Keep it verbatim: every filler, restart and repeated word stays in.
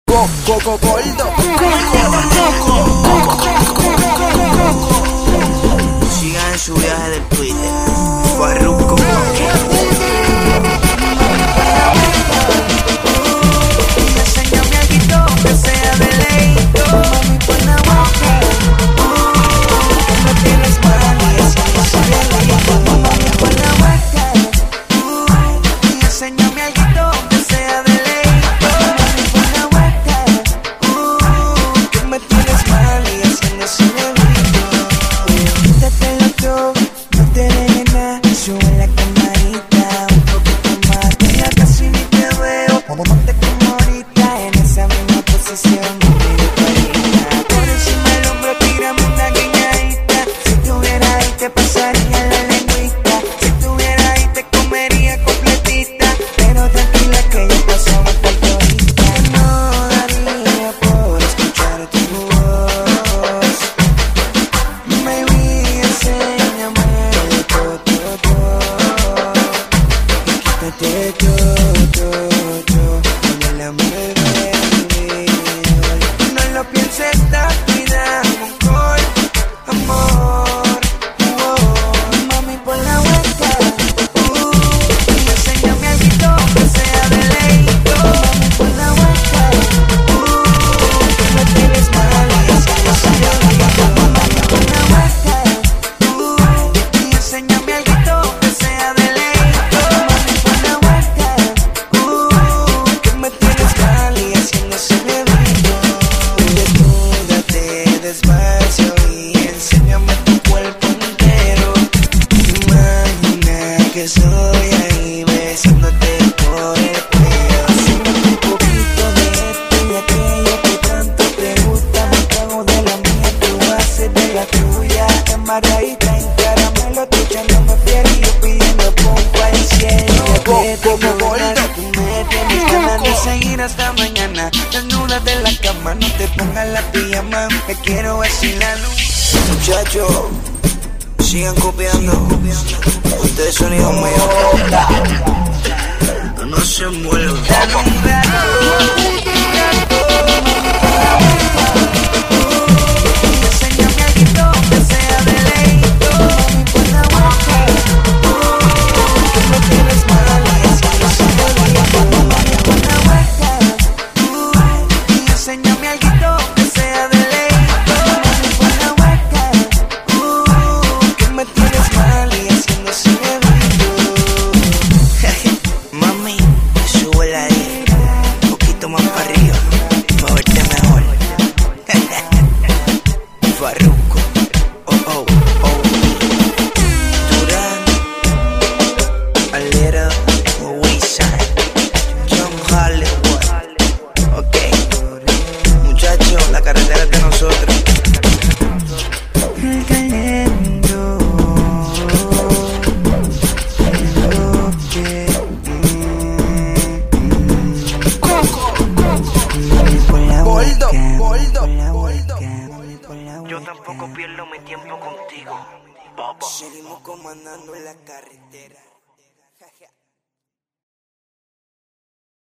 Coco Gordo. Sigan en su viaje del Twitter. Farruko. Enséñame algo que sea de leído. Mami, pon la boca. No tienes manías, no sabes leído. Mami, pon la boca. Enséñame algo que sea de leído. Mami, pon la boca. Que me tienes mal y haciendo ese leído. Quítatelo todo, no te dejes nada. Sube la camarita un poquito más. Ya casi ni te veo. Ponte como ahorita en esa misma posición. Por encima del hombro tírame una guiñadita. Si estuviera ahí te pasaría la lengüita. Si estuviera ahí te comería completita. Pero tranquila que ya pasó más ahorita. No daría por escuchar tu voz. Baby, enséñame todo, todo, todo. Y quítate todo, todo, todo. Bailame, baby. No lo pienses, dame, dame un call, amor. Oh, mami, pon la vuelta. Uh, y enséñame algo que sea de leído. Mami, pon la vuelta. Uh, que no tienes mal y así no soy yo. Mami, pon la vuelta. Uh, y enséñame algo que sea de leído. Mami, pon la vuelta. Uh, que me tienes mal y haciendo ese bebido. Desnúdate despacio y enséñame tu cuerpo entero. Imagina que estoy ahí besándote por el pelo. Haciéndote un poquito de esto y aquello que tanto te gusta. Me cago de la mía, tú haces de la tuya. Embarradita en caramelo, tú echándome fiel y yo pidiendo pompa al cielo. Coco Gordo. Tú me tienes ganas de seguir hasta mañana. Desnuda de la cama, no te pongas la pijama. Me quiero ver sin la luz. Muchachos, sigan copiando. Ustedes son hijos míos. No se muevan. Dame un rato. Enséñame algo que sea de leído. Mami, pon la boca. Que no tienes mal y así no soy yo. Mami, pon la boca. Y enséñame algo que sea de leído. Mami, pon la boca. Que me tienes mal y haciendo ese bebido. Mami, súbela ahí. Un poquito más para arriba. Para verte mejor. Farruko. Oh, oh, oh. Durán. A little Westside. John Hollywood. Ok. Muchachos, la carretera es de nosotros. El talento, lo que Mami, pon la Gordo, boca, gordo, pon la gordo, boca, mami, pon la Yo boca. tampoco pierdo mi tiempo contigo, bobo. Seguimos comandando la carretera.